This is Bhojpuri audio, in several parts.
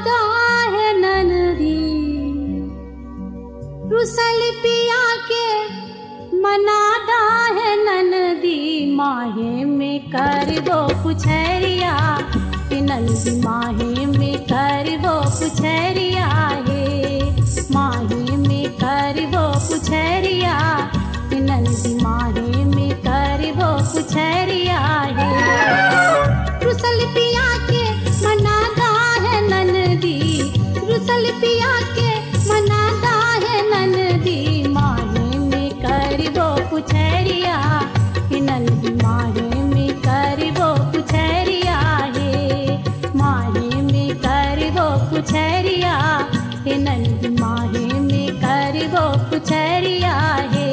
मनाता है ननदी, रुसल पिया के मनाता है ननदी, माहे में कर वो पुछरिया ननदी, माहे में कर वो पुछरिया है, माहे में कर वो पुछरिया ननदी, माहे में कर वो पुछरिया है। रुसल पिया के मनाता है ननदी, रुसल पिया के मनाता है ननदी, माहे में कर वो पुछरिया ननदी, माहे में कर वो पुछरिया है, माहे में कर वो पुछरिया ननदी, माहे में कर वो पुछरिया है।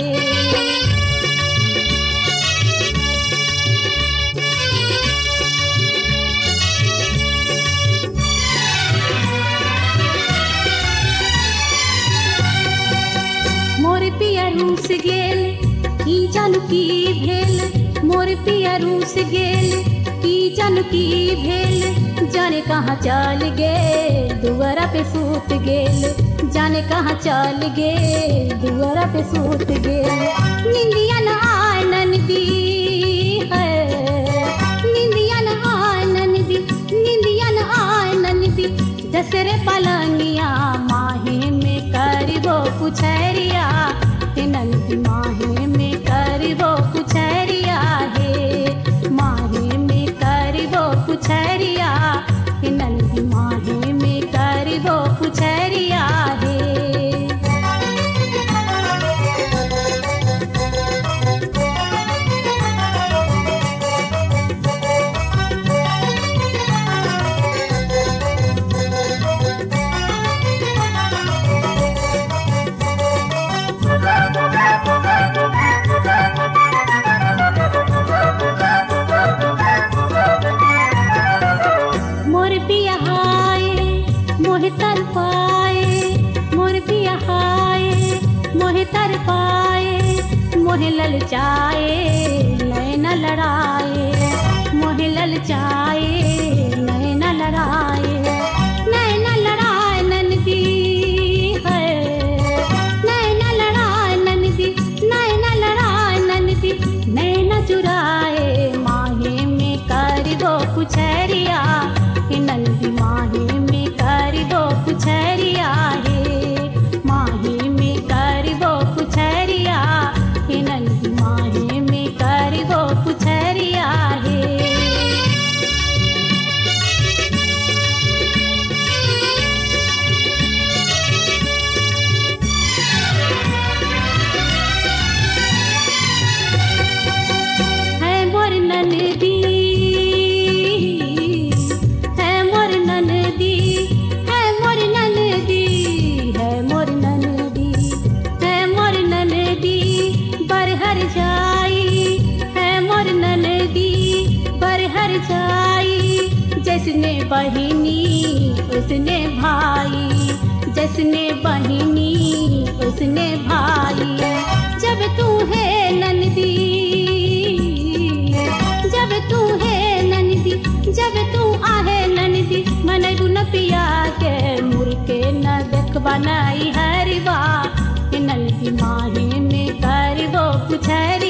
मोर पिया रूस गेल की जानू की भेल, मोर पिया रूस गेल की जानू की भेल, जाने कहाँ चल गे दुआरा पे सूत गेल, जाने कहाँ चल गे दुआरा पे सूत गेल। निंदिया न आए ननदी है, निंदिया न आए ननदी, निंदिया न आए ननदी, दसरे पलंगिया माहे में कर वो पुछरिया ननदी, माहे में कर वो पुछरिया है, माहे में कर वो पुछरिया ननदी, माहे में कर वो पुछरिया है। मोर पिया हाय मोहे तर पाए, मोर पिया हाय मोहे तर पाए, मोहे ललचाए नैना लड़ाए, मोहे ललचाए नैना लड़ाए, नैना लड़ाए ननदी है, नैना लड़ाए ननदी, नैना लड़ाए ननदी, नैना चुराए माहे में कर वो पुछरिया ननदी, माहे में कर वो पुछरिया है, माहे में कर वो पुछरिया ननदी, माहे में कर वो पुछरिया है। है मोर ननदी, है मोर ननदी, है मोर ननदी, है मोर ननदी, है मोर ननदी, बरहर जाई है मोर ननदी, बरहर जाई, जैसने बहिनी उसने भाई, जैसने बहिनी उसने भाई, जब तू है ननदी, जब तू है ननदी, जब तू आहे ननदी, मन गुन पिया के मुर्के न देखबा नहीं हरवा ननदी, माहे में कर वो पुछरिया